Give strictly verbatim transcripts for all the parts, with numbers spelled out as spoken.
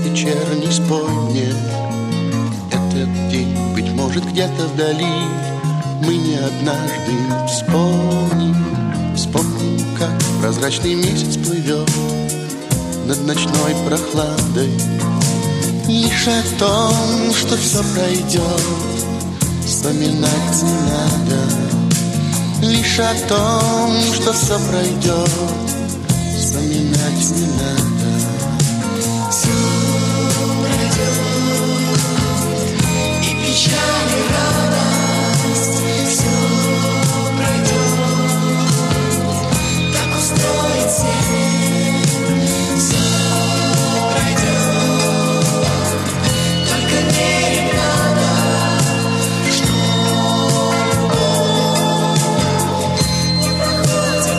вечерний, спой мне этот день. Быть может, где-то вдали мы не однажды вспомним. Вспомним, как прозрачный месяц плывет над ночной прохладой. Лишь о том, что все пройдет, вспоминать не надо. Лишь о том, что все пройдет, вспоминать не надо. Все пройдет, и печаль, и радость. Все пройдет, так устроит свет. Все пройдет, только верить надо, что не проходит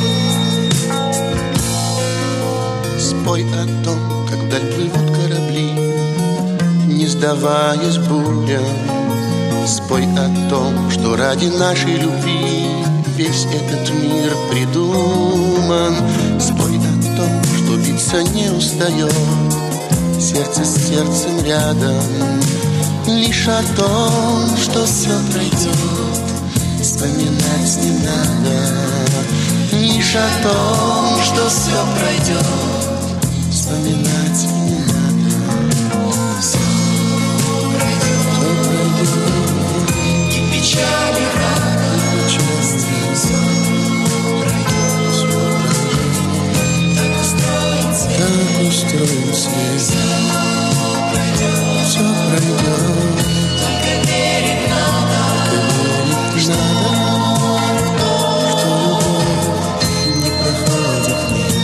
мир. Спой о том, как вдаль плывут корабли, не сдаваясь бурям. Спой о том, что ради нашей любви весь этот мир придуман. Спой о том, что биться не устает сердце с сердцем рядом. Лишь о том, что все пройдет, вспоминать не надо. Лишь о том, что все пройдет, вспоминать не надо. Все пройдет, и печаль, и радость. Все пройдет, так устроен свет. Так устроен свет. Все пройдет, Все пройдет, только верить надо, верить надо, что любовь не проходит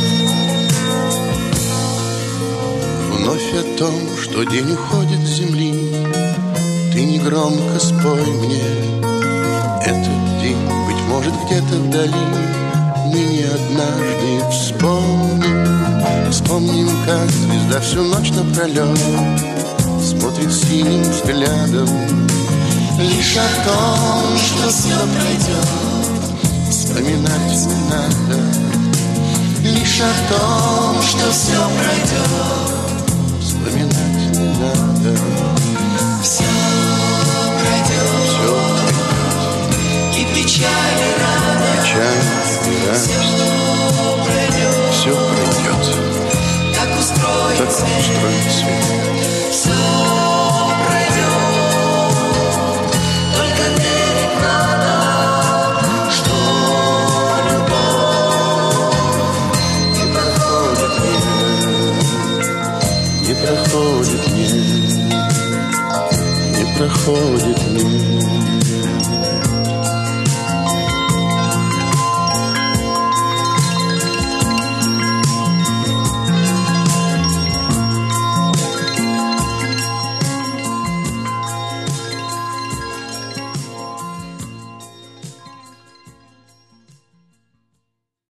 мир. Вновь о том, что день уходит с земли, ты негромко спой мне этот день. Быть может, где-то вдали мы не однажды вспомним. Вспомним, как звезда всю ночь напролет смотрит синим взглядом. Лишь о том, что все пройдет, вспоминать не надо. Лишь о том, что все пройдет, вспоминать не надо. все пройдет, Все и печаль, и радость. печаль, и радость, Пройдет, все пройдет. так устроен Так свет. устроен свет. Все пройдет, только верить надо, что любовь Не проходит мир, не проходит мир, не проходит